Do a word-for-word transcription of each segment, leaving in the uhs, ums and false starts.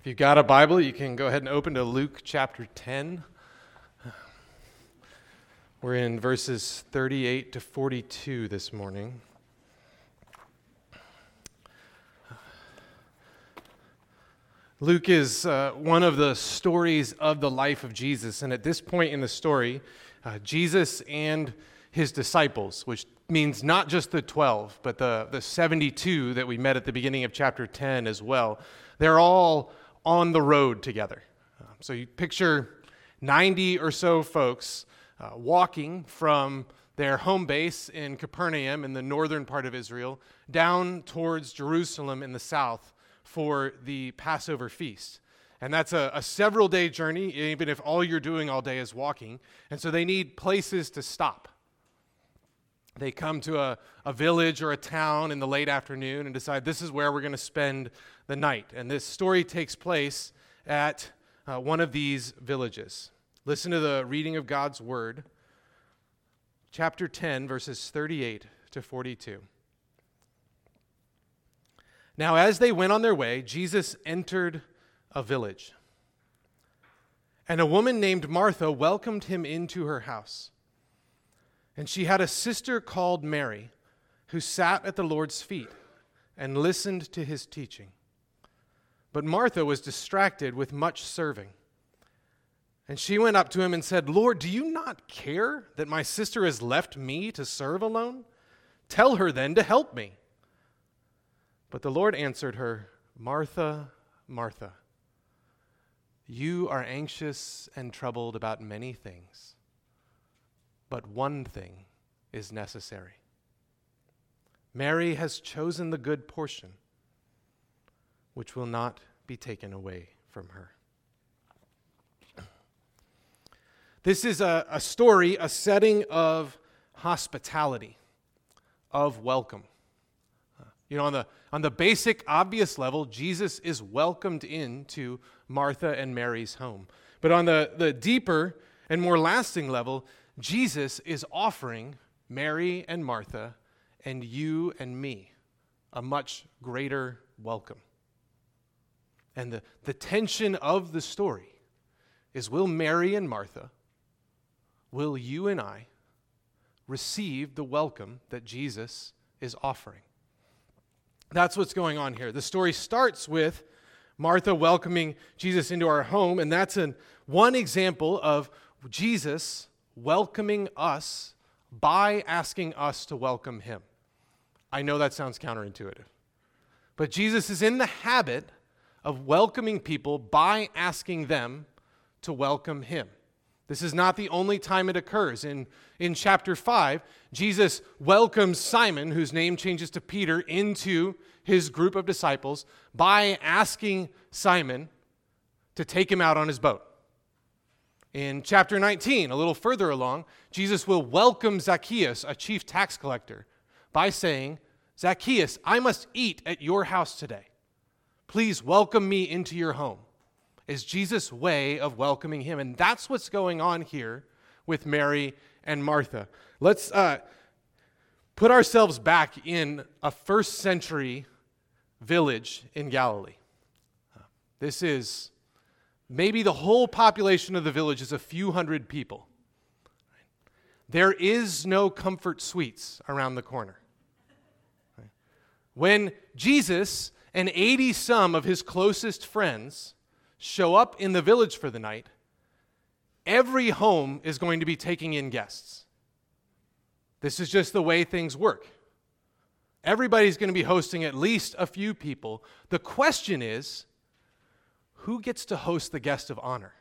If you've got a Bible, you can go ahead and open to Luke chapter ten. We're in verses thirty-eight to forty-two this morning. Luke is uh, one of the stories of the life of Jesus, and at this point in the story, uh, Jesus and his disciples, which means not just the twelve, but the, the seventy-two that we met at the beginning of chapter ten as well, they're all on the road together. Uh, so you picture ninety or so folks uh, walking from their home base in Capernaum in the northern part of Israel down towards Jerusalem in the south for the Passover feast. And that's a, a several day journey, even if all you're doing all day is walking. And so they need places to stop. They come to a, a village or a town in the late afternoon and decide this is where we're going to spend the night. And this story takes place at uh, one of these villages. Listen to the reading of God's word, chapter ten, verses thirty-eight to forty-two. Now, as they went on their way, Jesus entered a village. And a woman named Martha welcomed him into her house. And she had a sister called Mary, who sat at the Lord's feet and listened to his teaching. But Martha was distracted with much serving. And she went up to him and said, "Lord, do you not care that my sister has left me to serve alone? Tell her then to help me." But the Lord answered her, "Martha, Martha, you are anxious and troubled about many things, but one thing is necessary. Mary has chosen the good portion, which will not be taken away from her." This is a, a story, a setting of hospitality, of welcome. You know, on the on the basic, obvious level, Jesus is welcomed into Martha and Mary's home. But on the, the deeper and more lasting level, Jesus is offering Mary and Martha and you and me a much greater welcome. And the, the tension of the story is, will Mary and Martha, will you and I receive the welcome that Jesus is offering? That's what's going on here. The story starts with Martha welcoming Jesus into our home, and that's an, one example of Jesus welcoming us by asking us to welcome him. I know that sounds counterintuitive, but Jesus is in the habit of welcoming people by asking them to welcome him. This is not the only time it occurs. In, in chapter five, Jesus welcomes Simon, whose name changes to Peter, into his group of disciples by asking Simon to take him out on his boat. In chapter nineteen, a little further along, Jesus will welcome Zacchaeus, a chief tax collector, by saying, "Zacchaeus, I must eat at your house today. Please welcome me into your home." Is Jesus' way of welcoming him. And that's what's going on here with Mary and Martha. Let's uh, put ourselves back in a first century village in Galilee. This is maybe the whole population of the village is a few hundred people. There is no comfort suites around the corner. When Jesus and eighty some of his closest friends show up in the village for the night, every home is going to be taking in guests. This is just the way things work. Everybody's going to be hosting at least a few people. The question is, who gets to host the guest of honor?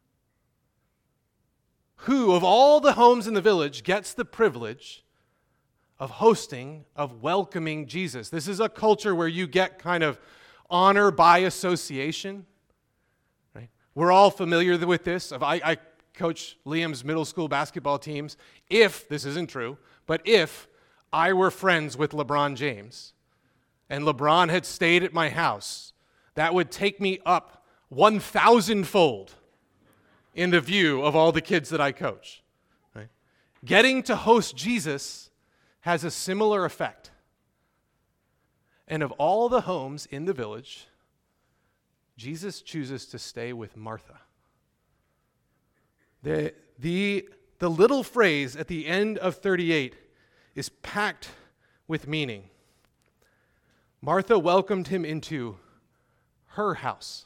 Who, of all the homes in the village, gets the privilege of hosting, of welcoming Jesus? This is a culture where you get kind of honor by association. We're all familiar with this. I, I coach Liam's middle school basketball teams. If, this isn't true, but if I were friends with LeBron James and LeBron had stayed at my house, that would take me up one thousand fold in the view of all the kids that I coach. Right? Getting to host Jesus has a similar effect. And of all the homes in the village, Jesus chooses to stay with Martha. The, the, the little phrase at the end of thirty-eight is packed with meaning. Martha welcomed him into her house.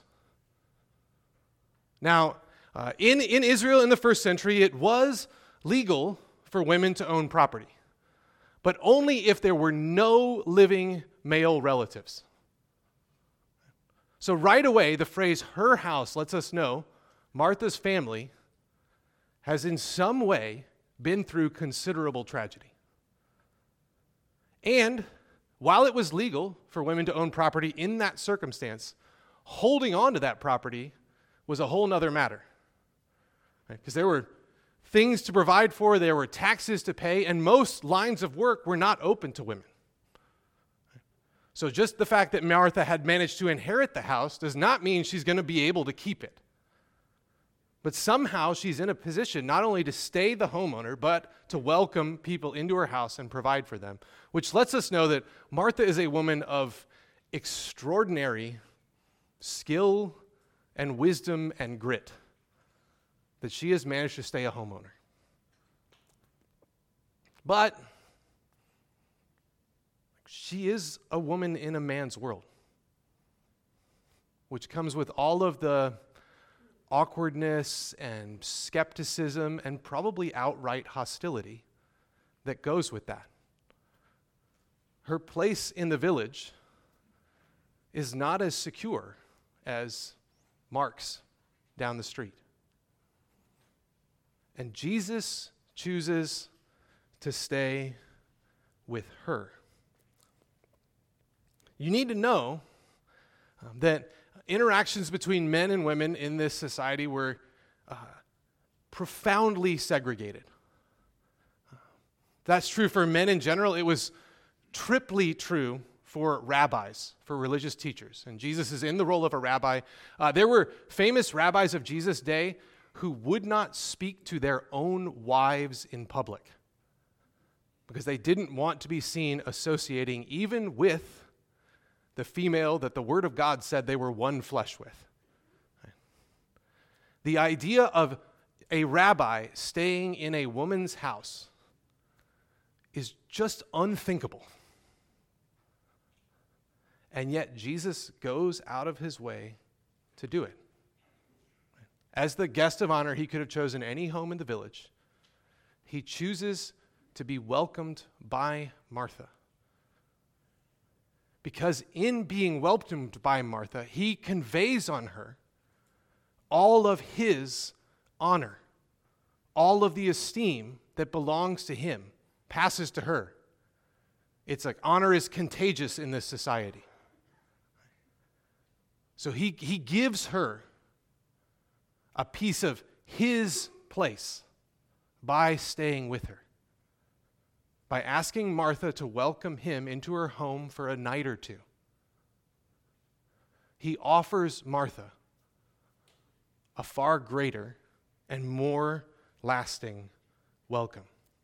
Now, uh, in, in Israel in the first century, it was legal for women to own property, but only if there were no living male relatives. So right away, the phrase her house lets us know Martha's family has in some way been through considerable tragedy. And while it was legal for women to own property in that circumstance, holding on to that property was a whole nother matter. Because right? there were things to provide for, there were taxes to pay, and most lines of work were not open to women. So just the fact that Martha had managed to inherit the house does not mean she's going to be able to keep it. But somehow she's in a position not only to stay the homeowner, but to welcome people into her house and provide for them, which lets us know that Martha is a woman of extraordinary skill and wisdom and grit, that she has managed to stay a homeowner. But she is a woman in a man's world, which comes with all of the awkwardness and skepticism and probably outright hostility that goes with that. Her place in the village is not as secure as Mark's down the street. And Jesus chooses to stay with her. You need to know um, that interactions between men and women in this society were uh, profoundly segregated. That's true for men in general. It was triply true for rabbis, for religious teachers. And Jesus is in the role of a rabbi. Uh, there were famous rabbis of Jesus' day who would not speak to their own wives in public because they didn't want to be seen associating even with the female that the Word of God said they were one flesh with. The idea of a rabbi staying in a woman's house is just unthinkable. And yet Jesus goes out of his way to do it. As the guest of honor, he could have chosen any home in the village. He chooses to be welcomed by Martha. Because in being welcomed by Martha, he conveys on her all of his honor, all of the esteem that belongs to him passes to her. It's like honor is contagious in this society. So he, he gives her a piece of his place by staying with her, by asking Martha to welcome him into her home for a night or two. He offers Martha a far greater and more lasting welcome.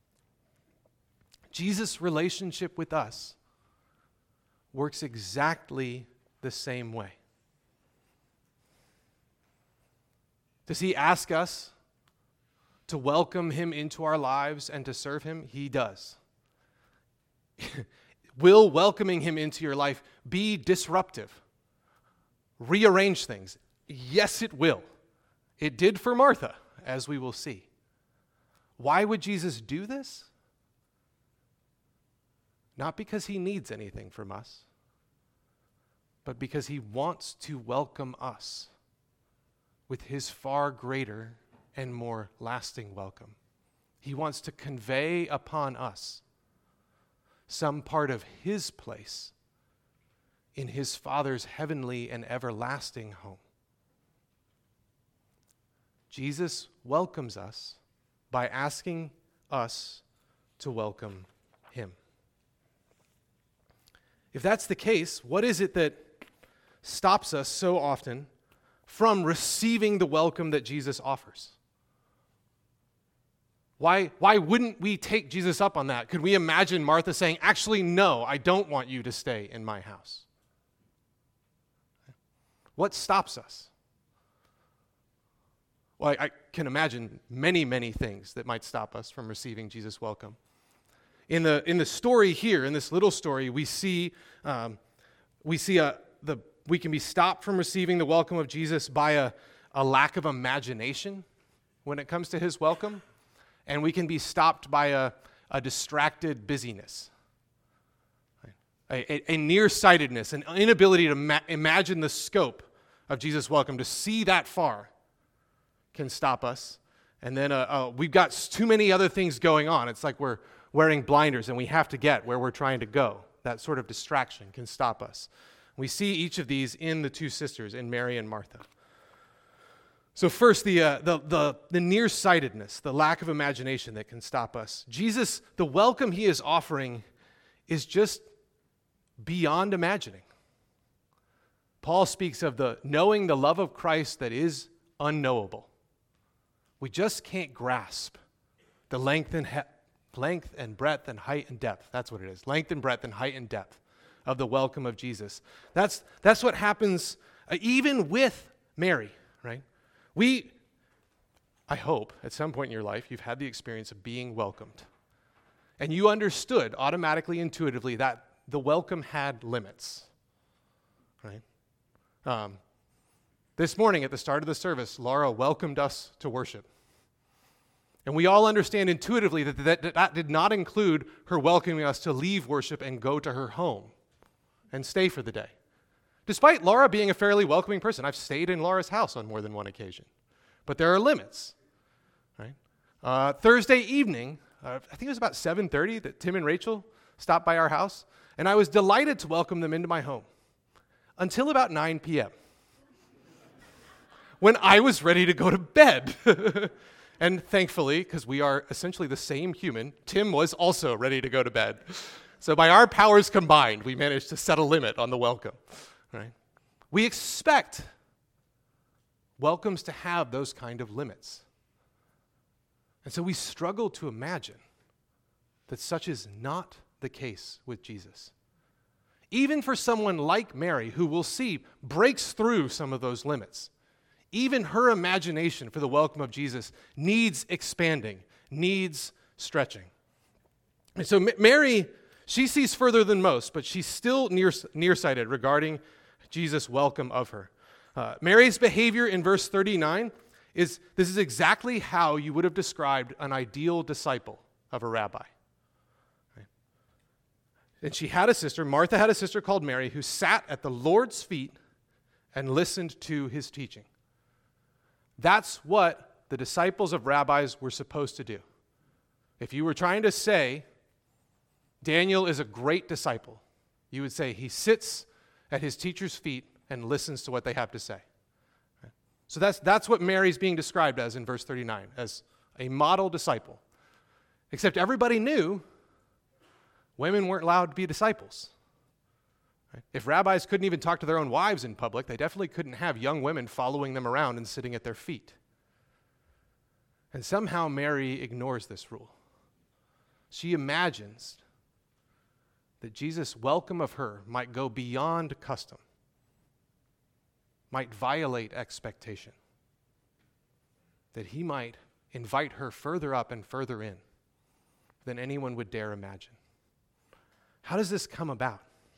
Jesus' relationship with us works exactly the same way. Does he ask us to welcome him into our lives and to serve him? He does. Will welcoming him into your life be disruptive? Rearrange things? Yes, it will. It did for Martha, as we will see. Why would Jesus do this? Not because he needs anything from us, but because he wants to welcome us with his far greater and more lasting welcome. He wants to convey upon us some part of his place in his Father's heavenly and everlasting home. Jesus welcomes us by asking us to welcome him. If that's the case, what is it that stops us so often from receiving the welcome that Jesus offers? Why, why wouldn't we take Jesus up on that? Could we imagine Martha saying, actually, no, I don't want you to stay in my house? What stops us? Well, I, I can imagine many, many things that might stop us from receiving Jesus' welcome. In the in the story here, in this little story, we see um, we see a the we can be stopped from receiving the welcome of Jesus by a, a lack of imagination when it comes to his welcome, and we can be stopped by a, a distracted busyness, a, a, a nearsightedness, an inability to ma- imagine the scope of Jesus' welcome, to see that far can stop us. And then uh, uh, we've got too many other things going on. It's like we're wearing blinders and we have to get where we're trying to go. That sort of distraction can stop us. We see each of these in the two sisters, in Mary and Martha. So first, the, uh, the, the, the nearsightedness, the lack of imagination that can stop us. Jesus, the welcome he is offering is just beyond imagining. Paul speaks of the knowing the love of Christ that is unknowable. We just can't grasp the length and, he- length and breadth and height and depth. That's what it is. Length and breadth and height and depth of the welcome of Jesus. That's, that's what happens uh, even with Mary, right? We, I hope, at some point in your life, you've had the experience of being welcomed. And you understood automatically, intuitively, that the welcome had limits, right? Um, this morning at the start of the service, Laura welcomed us to worship. And we all understand intuitively that that, that did not include her welcoming us to leave worship and go to her home and stay for the day. Despite Laura being a fairly welcoming person, I've stayed in Laura's house on more than one occasion. But there are limits, right? Uh, Thursday evening, uh, I think it was about seven thirty that Tim and Rachel stopped by our house, and I was delighted to welcome them into my home until about nine p.m. when I was ready to go to bed. And thankfully, because we are essentially the same human, Tim was also ready to go to bed. So by our powers combined, we managed to set a limit on the welcome, right? We expect welcomes to have those kind of limits. And so we struggle to imagine that such is not the case with Jesus. Even for someone like Mary, who we'll see breaks through some of those limits, even her imagination for the welcome of Jesus needs expanding, needs stretching. And so Mary, she sees further than most, but she's still near, nearsighted regarding Jesus' welcome of her. Uh, Mary's behavior in verse thirty-nine is, this is exactly how you would have described an ideal disciple of a rabbi. Right? And she had a sister, Martha had a sister called Mary, who sat at the Lord's feet and listened to his teaching. That's what the disciples of rabbis were supposed to do. If you were trying to say, Daniel is a great disciple, you would say he sits at his teacher's feet and listens to what they have to say. Right? So that's, that's what Mary's being described as in verse thirty-nine, as a model disciple. Except everybody knew women weren't allowed to be disciples. Right? If rabbis couldn't even talk to their own wives in public, they definitely couldn't have young women following them around and sitting at their feet. And somehow Mary ignores this rule. She imagines that Jesus' welcome of her might go beyond custom, might violate expectation, that he might invite her further up and further in than anyone would dare imagine. How does this come about?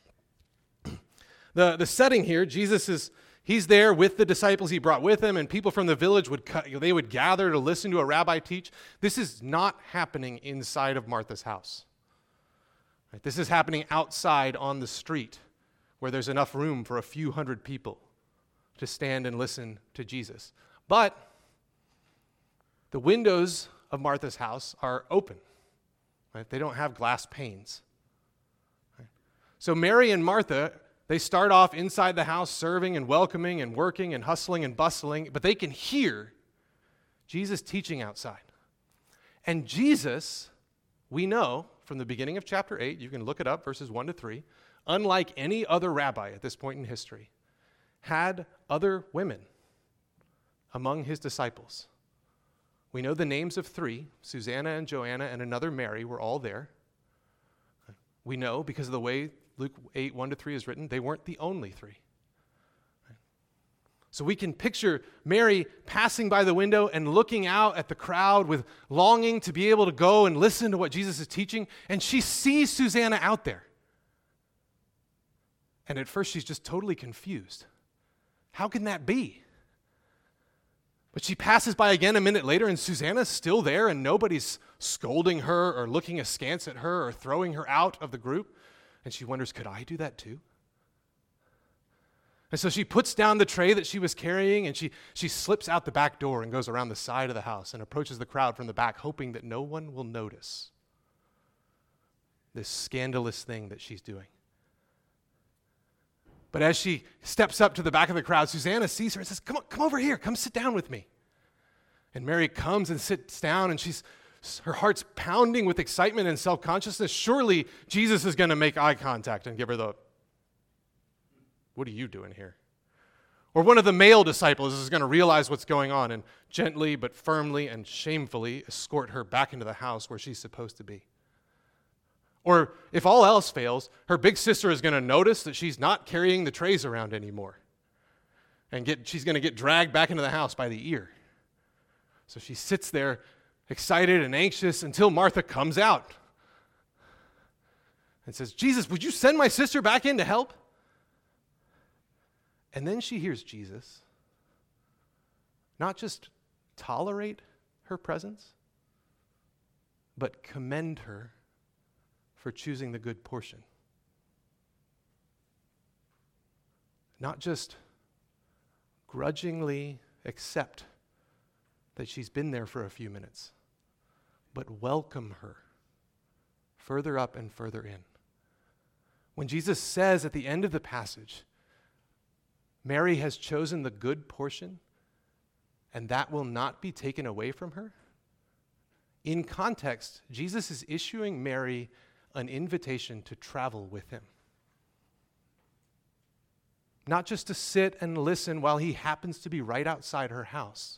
The, the setting here, Jesus is, he's there with the disciples he brought with him, and people from the village would, they would gather to listen to a rabbi teach. This is not happening inside of Martha's house. Right? This is happening outside on the street where there's enough room for a few hundred people to stand and listen to Jesus. But the windows of Martha's house are open. Right? They don't have glass panes. Right? So Mary and Martha, they start off inside the house serving and welcoming and working and hustling and bustling, but they can hear Jesus teaching outside. And Jesus, we know from the beginning of chapter eight, you can look it up, verses one to three, unlike any other rabbi at this point in history, had other women among his disciples. We know the names of three, Susanna and Joanna and another Mary were all there. We know because of the way Luke eight, one to three is written, they weren't the only three. So we can picture Mary passing by the window and looking out at the crowd with longing to be able to go and listen to what Jesus is teaching. And she sees Susanna out there. And at first she's just totally confused. How can that be? But she passes by again a minute later and Susanna's still there and nobody's scolding her or looking askance at her or throwing her out of the group. And she wonders, could I do that too? And so she puts down the tray that she was carrying and she, she slips out the back door and goes around the side of the house and approaches the crowd from the back, hoping that no one will notice this scandalous thing that she's doing. But as she steps up to the back of the crowd, Susanna sees her and says, come on, come over here, come sit down with me. And Mary comes and sits down and she's her heart's pounding with excitement and self-consciousness. Surely Jesus is going to make eye contact and give her the, what are you doing here? Or one of the male disciples is going to realize what's going on and gently but firmly and shamefully escort her back into the house where she's supposed to be. Or if all else fails, her big sister is going to notice that she's not carrying the trays around anymore. And get, she's going to get dragged back into the house by the ear. So she sits there excited and anxious until Martha comes out and says, Jesus, would you send my sister back in to help? And then she hears Jesus not just tolerate her presence, but commend her for choosing the good portion. Not just grudgingly accept that she's been there for a few minutes, but welcome her further up and further in. When Jesus says at the end of the passage, Mary has chosen the good portion, and that will not be taken away from her. In context, Jesus is issuing Mary an invitation to travel with him. Not just to sit and listen while he happens to be right outside her house,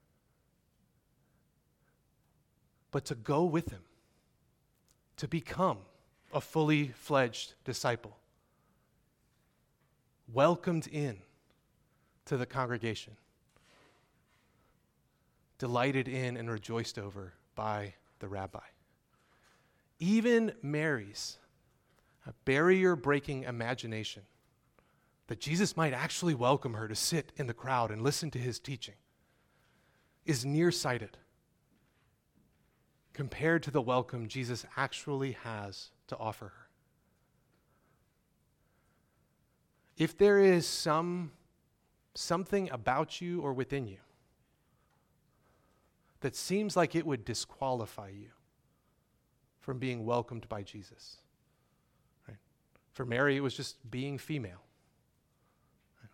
but to go with him, to become a fully fledged disciple, welcomed in to the congregation, delighted in and rejoiced over by the rabbi. Even Mary's barrier-breaking imagination that Jesus might actually welcome her to sit in the crowd and listen to his teaching is nearsighted compared to the welcome Jesus actually has to offer her. If there is some something about you or within you that seems like it would disqualify you from being welcomed by Jesus, right? For Mary, it was just being female. Right?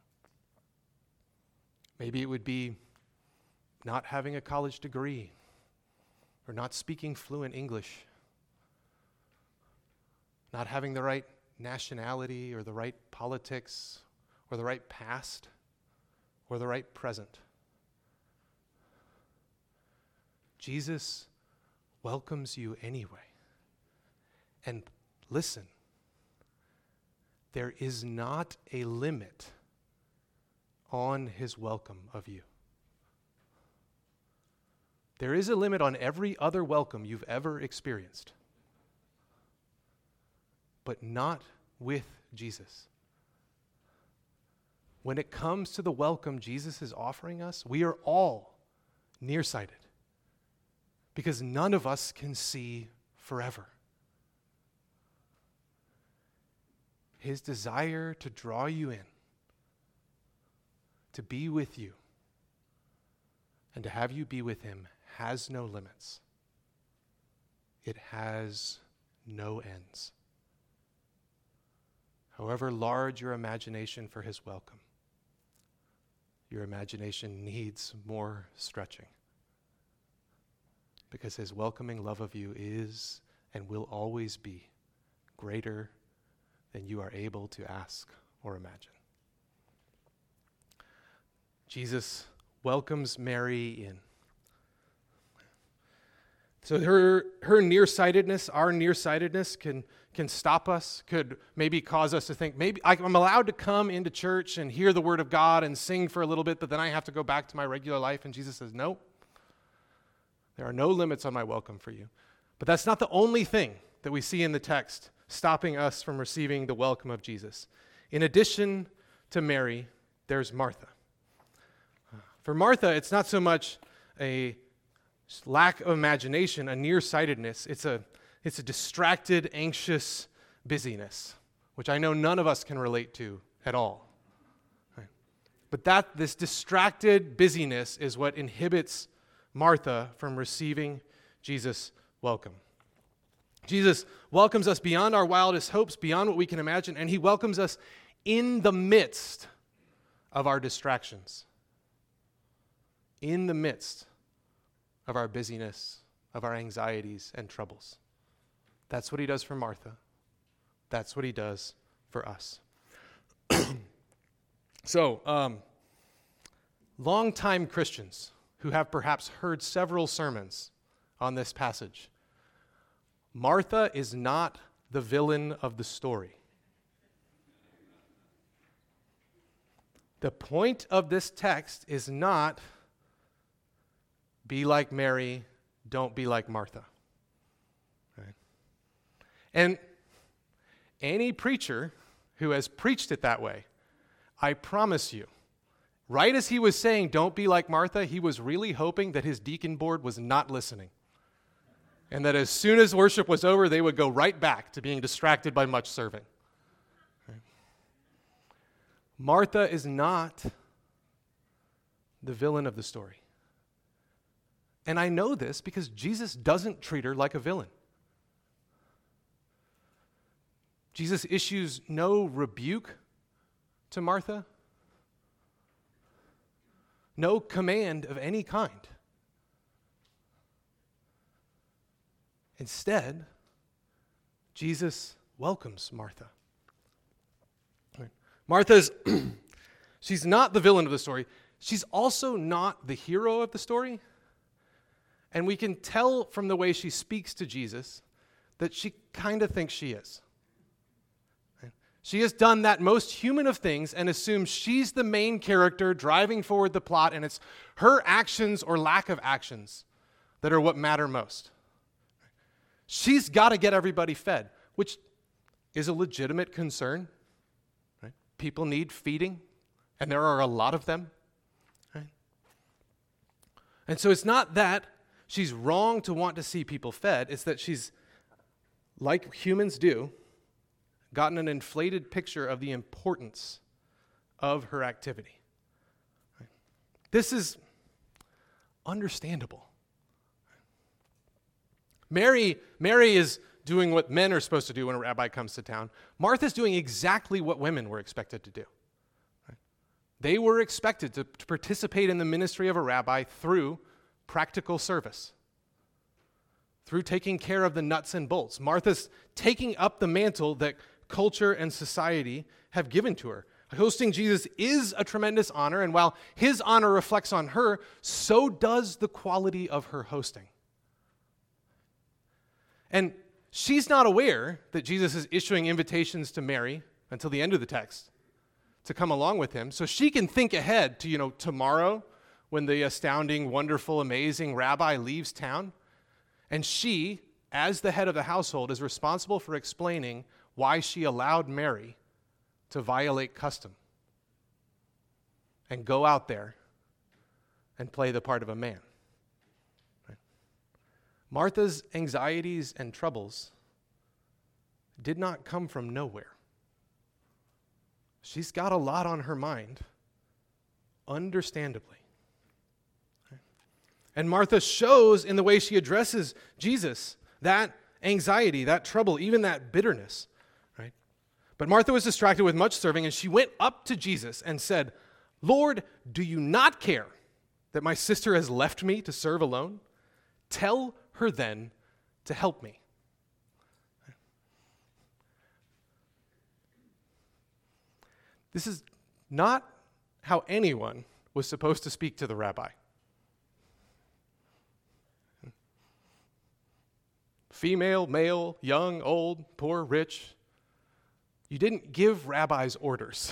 Maybe it would be not having a college degree or not speaking fluent English, not having the right nationality or the right politics or the right past or the right present. Jesus welcomes you anyway. And listen, there is not a limit on his welcome of you. There is a limit on every other welcome you've ever experienced, but not with Jesus. When it comes to the welcome Jesus is offering us, we are all nearsighted because none of us can see forever. His desire to draw you in, to be with you, and to have you be with him has no limits. It has no ends. However large your imagination for his welcome, your imagination needs more stretching, because his welcoming love of you is and will always be greater than you are able to ask or imagine. Jesus welcomes Mary in So her her nearsightedness, our nearsightedness can can stop us, could maybe cause us to think, maybe I'm allowed to come into church and hear the word of God and sing for a little bit, but then I have to go back to my regular life. And Jesus says, no, there are no limits on my welcome for you. But that's not the only thing that we see in the text stopping us from receiving the welcome of Jesus. In addition to Mary, there's Martha. For Martha, it's not so much a lack of imagination, a nearsightedness. It's a It's a distracted, anxious busyness, which I know none of us can relate to at all. Right? But that this distracted busyness is what inhibits Martha from receiving Jesus' welcome. Jesus welcomes us beyond our wildest hopes, beyond what we can imagine, and he welcomes us in the midst of our distractions, in the midst of our busyness, of our anxieties and troubles. That's what he does for Martha. That's what he does for us. so, um, longtime Christians who have perhaps heard several sermons on this passage, Martha is not the villain of the story. The point of this text is not be like Mary, don't be like Martha. And any preacher who has preached it that way, I promise you, right as he was saying, don't be like Martha, he was really hoping that his deacon board was not listening. And that as soon as worship was over, they would go right back to being distracted by much serving. Right? Martha is not the villain of the story. And I know this because Jesus doesn't treat her like a villain. Jesus issues no rebuke to Martha, no command of any kind. Instead, Jesus welcomes Martha. Right. Martha's, she's not the villain of the story. She's also not the hero of the story. And we can tell from the way she speaks to Jesus that she kind of thinks she is. She has done that most human of things and assumes she's the main character driving forward the plot, and it's her actions or lack of actions that are what matter most. She's got to get everybody fed, which is a legitimate concern. Right? People need feeding, and there are a lot of them. Right? And so it's not that she's wrong to want to see people fed, it's that she's, like humans do, gotten an inflated picture of the importance of her activity. Right? This is understandable. Mary, Mary is doing what men are supposed to do when a rabbi comes to town. Martha's doing exactly what women were expected to do. Right? They were expected to, to participate in the ministry of a rabbi through practical service, through taking care of the nuts and bolts. Martha's taking up the mantle that culture and society have given to her. Hosting Jesus is a tremendous honor, and while his honor reflects on her, so does the quality of her hosting. And she's not aware that Jesus is issuing invitations to Mary until the end of the text to come along with him, so she can think ahead to, you know, tomorrow when the astounding, wonderful, amazing rabbi leaves town, and she, as the head of the household, is responsible for explaining why she allowed Mary to violate custom and go out there and play the part of a man. Right? Martha's anxieties and troubles did not come from nowhere. She's got a lot on her mind, understandably. Right? And Martha shows in the way she addresses Jesus that anxiety, that trouble, even that bitterness. But Martha was distracted with much serving, and she went up to Jesus and said, "Lord, do you not care that my sister has left me to serve alone? Tell her then to help me." This is not how anyone was supposed to speak to the rabbi. female, male, young, old, poor, rich. You didn't give rabbis orders.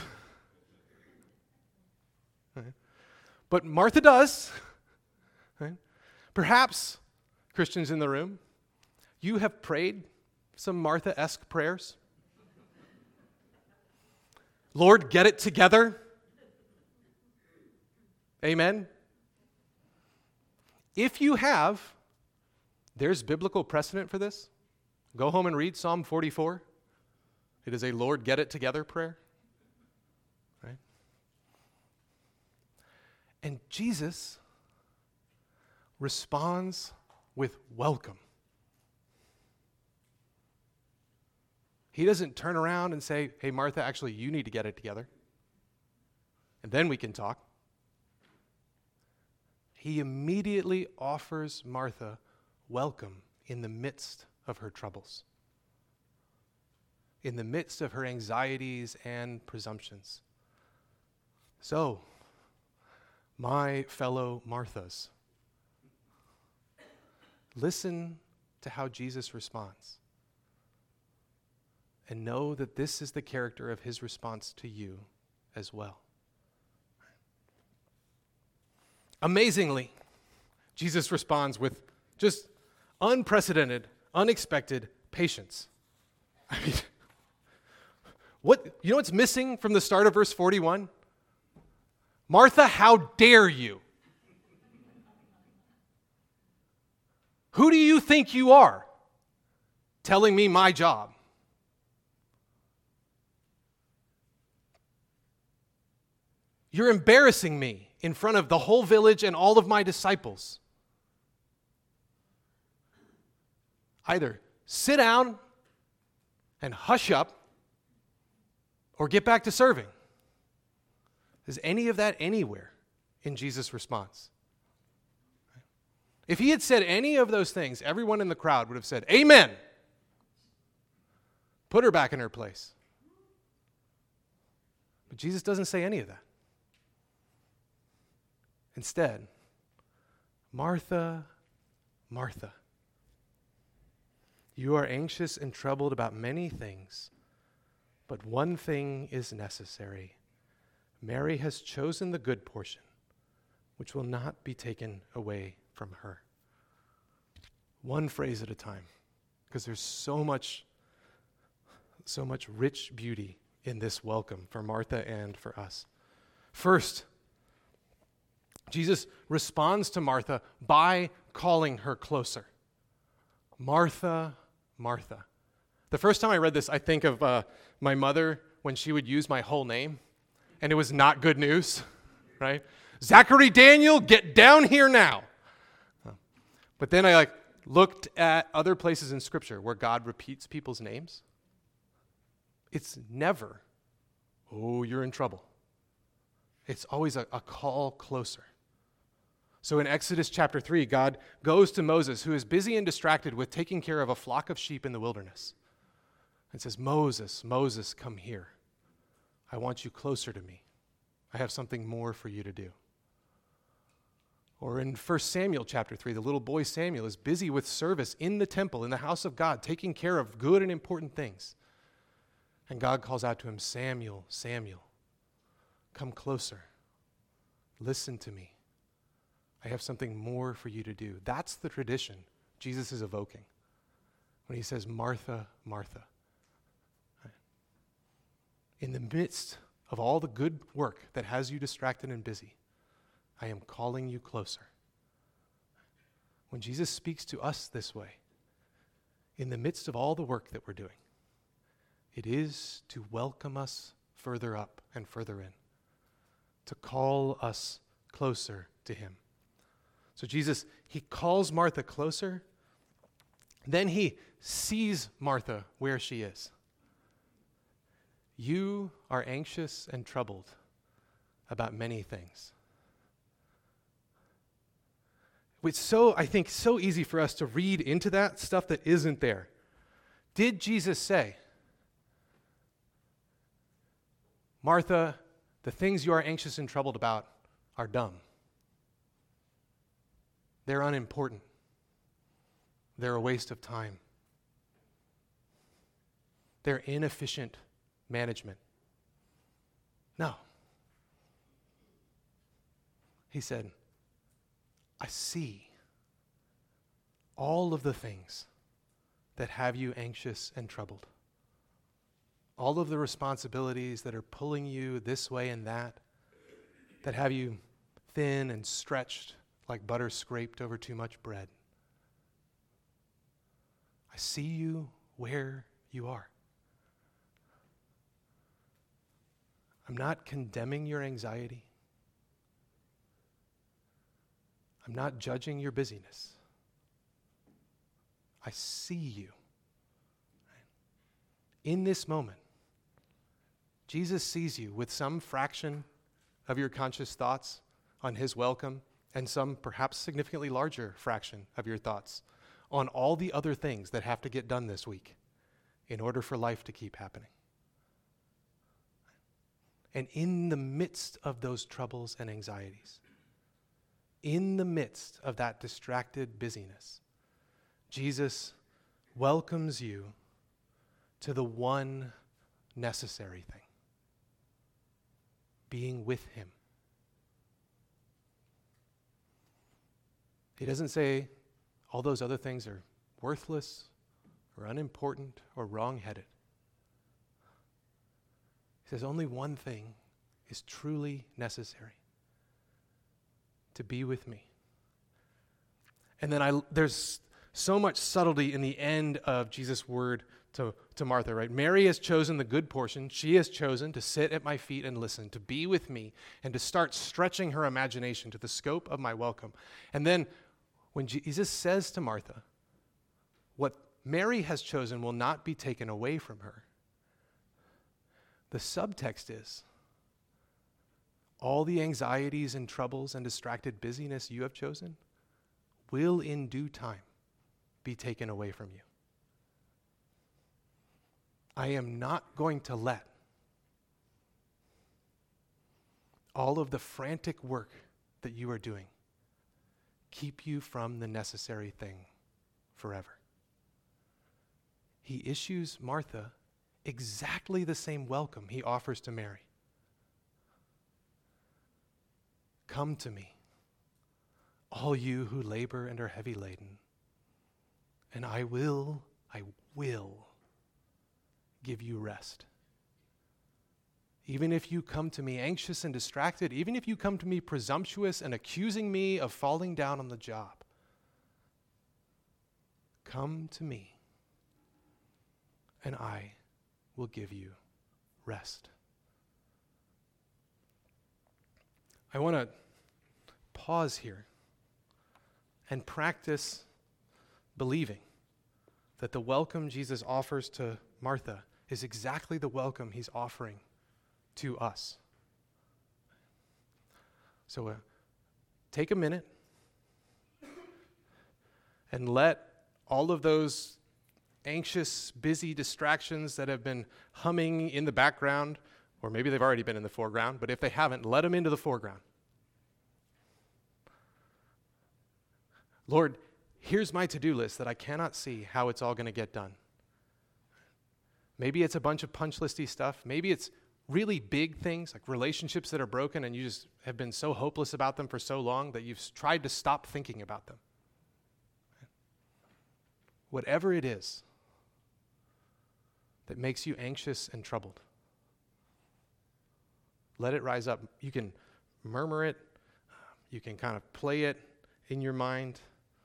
Right? But Martha does. Right? Perhaps, Christians in the room, you have prayed some Martha-esque prayers. Lord, get it together. Amen. If you have, there's biblical precedent for this. Go home and read Psalm forty-four. It is a Lord, get it together prayer. Right? And Jesus responds with welcome. He doesn't turn around and say, hey, Martha, actually, you need to get it together. And then we can talk. He immediately offers Martha welcome in the midst of her troubles, in the midst of her anxieties and presumptions. So, my fellow Marthas, listen to how Jesus responds. And know that this is the character of his response to you as well. Amazingly, Jesus responds with just unprecedented, unexpected patience. I mean, what, you know what's missing from the start of verse forty-one? Martha, how dare you? Who do you think you are telling me my job? You're embarrassing me in front of the whole village and all of my disciples. Either sit down and hush up or get back to serving. Is any of that anywhere in Jesus' response? If he had said any of those things, everyone in the crowd would have said, amen. Put her back in her place. But Jesus doesn't say any of that. Instead, Martha, Martha, you are anxious and troubled about many things, but one thing is necessary. Mary has chosen the good portion, which will not be taken away from her. One phrase at a time, because there's so much, so much rich beauty in this welcome for Martha and for us. First, Jesus responds to Martha by calling her closer. Martha, Martha. The first time I read this, I think of uh, my mother when she would use my whole name, and it was not good news, right? Zachary Daniel, get down here now. But then I like looked at other places in Scripture where God repeats people's names. It's never, oh, you're in trouble. It's always a, a call closer. So in Exodus chapter three, God goes to Moses, who is busy and distracted with taking care of a flock of sheep in the wilderness, and says, Moses, Moses, come here. I want you closer to me. I have something more for you to do. Or in First Samuel chapter three, the little boy Samuel is busy with service in the temple, in the house of God, taking care of good and important things. And God calls out to him, Samuel, Samuel, come closer. Listen to me. I have something more for you to do. That's the tradition Jesus is evoking when he says, Martha, Martha. In the midst of all the good work that has you distracted and busy, I am calling you closer. When Jesus speaks to us this way, in the midst of all the work that we're doing, it is to welcome us further up and further in, to call us closer to him. So Jesus, he calls Martha closer, then he sees Martha where she is. You are anxious and troubled about many things. It's so, I think, so easy for us to read into that stuff that isn't there. Did Jesus say, Martha, the things you are anxious and troubled about are dumb? They're unimportant. They're a waste of time. their inefficient management. No. He said, I see all of the things that have you anxious and troubled. All of the responsibilities that are pulling you this way and that, that have you thin and stretched like butter scraped over too much bread. I see you where you are. I'm not condemning your anxiety. I'm not judging your busyness. I see you. In this moment, Jesus sees you with some fraction of your conscious thoughts on his welcome and some perhaps significantly larger fraction of your thoughts on all the other things that have to get done this week in order for life to keep happening. And in the midst of those troubles and anxieties, in the midst of that distracted busyness, Jesus welcomes you to the one necessary thing, being with him. He doesn't say all those other things are worthless or unimportant or wrong-headed. He says only one thing is truly necessary: to be with me. And then I, there's so much subtlety in the end of Jesus' word to, to Martha, right? Mary has chosen the good portion. She has chosen to sit at my feet and listen, to be with me, and to start stretching her imagination to the scope of my welcome. And then when Jesus says to Martha, what Mary has chosen will not be taken away from her, the subtext is, all the anxieties and troubles and distracted busyness you have chosen will in due time be taken away from you. I am not going to let all of the frantic work that you are doing keep you from the necessary thing forever. He issues Martha exactly the same welcome he offers to Mary. Come to me, all you who labor and are heavy laden, and I will, I will give you rest. Even if you come to me anxious and distracted, even if you come to me presumptuous and accusing me of falling down on the job, come to me, and I will give you rest. I want to pause here and practice believing that the welcome Jesus offers to Martha is exactly the welcome he's offering to us. So uh, take a minute and let all of those anxious, busy distractions that have been humming in the background, or maybe they've already been in the foreground, but if they haven't, let them into the foreground. Lord, here's my to-do list that I cannot see how it's all going to get done. Maybe it's a bunch of punch listy stuff. Maybe it's really big things like relationships that are broken and you just have been so hopeless about them for so long that you've tried to stop thinking about them. Whatever it is that makes you anxious and troubled, let it rise up. You can murmur it. You can kind of play it in your mind.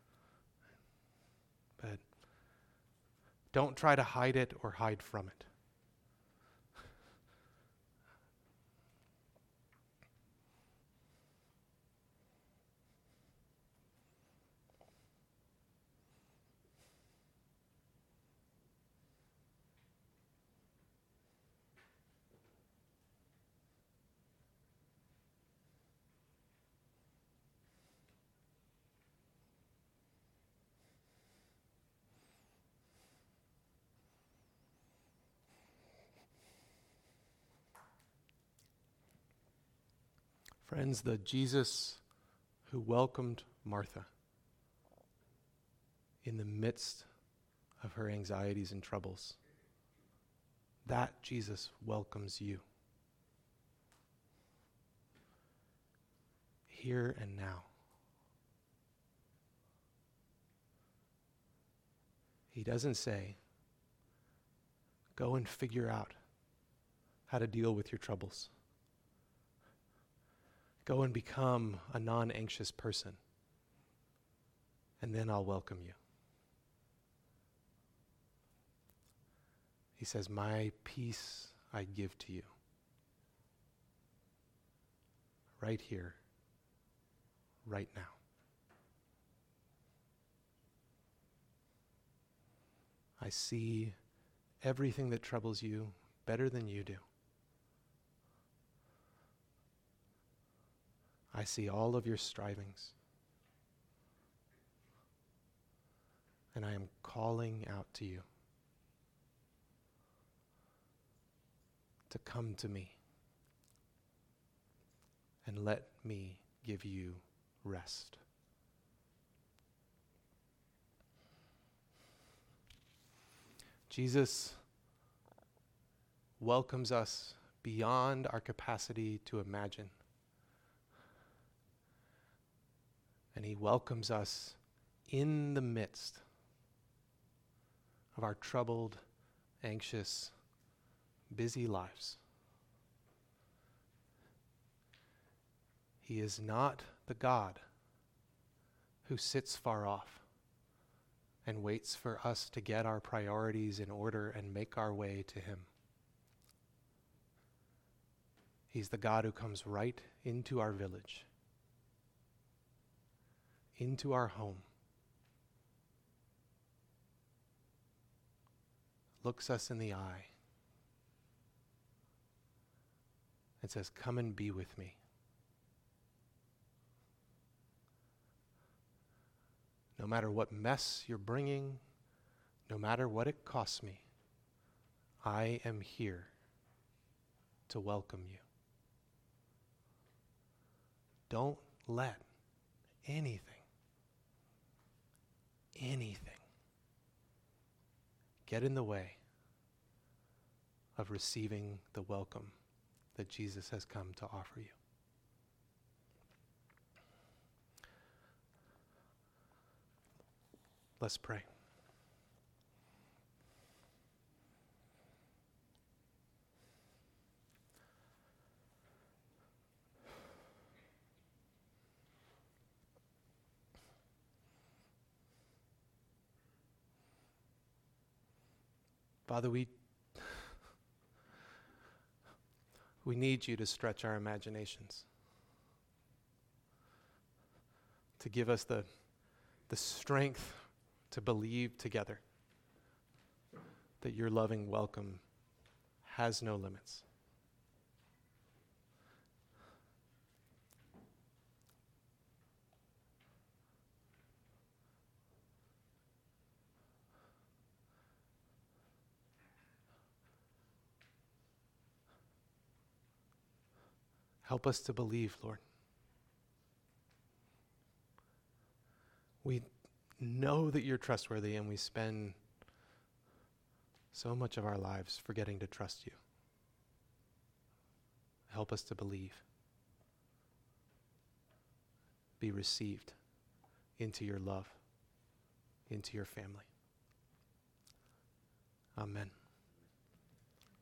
But don't try to hide it or hide from it. Friends, the Jesus who welcomed Martha in the midst of her anxieties and troubles that Jesus welcomes you. Here and now. He doesn't say, go and figure out how to deal with your troubles. Go and become a non-anxious person, and then I'll welcome you. He says, my peace I give to you. Right here, right now. I see everything that troubles you better than you do. I see all of your strivings. And I am calling out to you to come to me and let me give you rest. Jesus welcomes us beyond our capacity to imagine. And he welcomes us in the midst of our troubled, anxious, busy lives. He is not the God who sits far off and waits for us to get our priorities in order and make our way to him. He's the God who comes right into our village, into our home, looks us in the eye, and says, come and be with me. No matter what mess you're bringing, no matter what it costs me, I am here to welcome you. Don't let anything, anything get in the way of receiving the welcome that Jesus has come to offer you. Let's pray. Father, we we need you to stretch our imaginations, to give us the, the strength to believe together that your loving welcome has no limits. Help us to believe, Lord. We know that you're trustworthy, and we spend so much of our lives forgetting to trust you. Help us to believe. Be received into your love, into your family. Amen.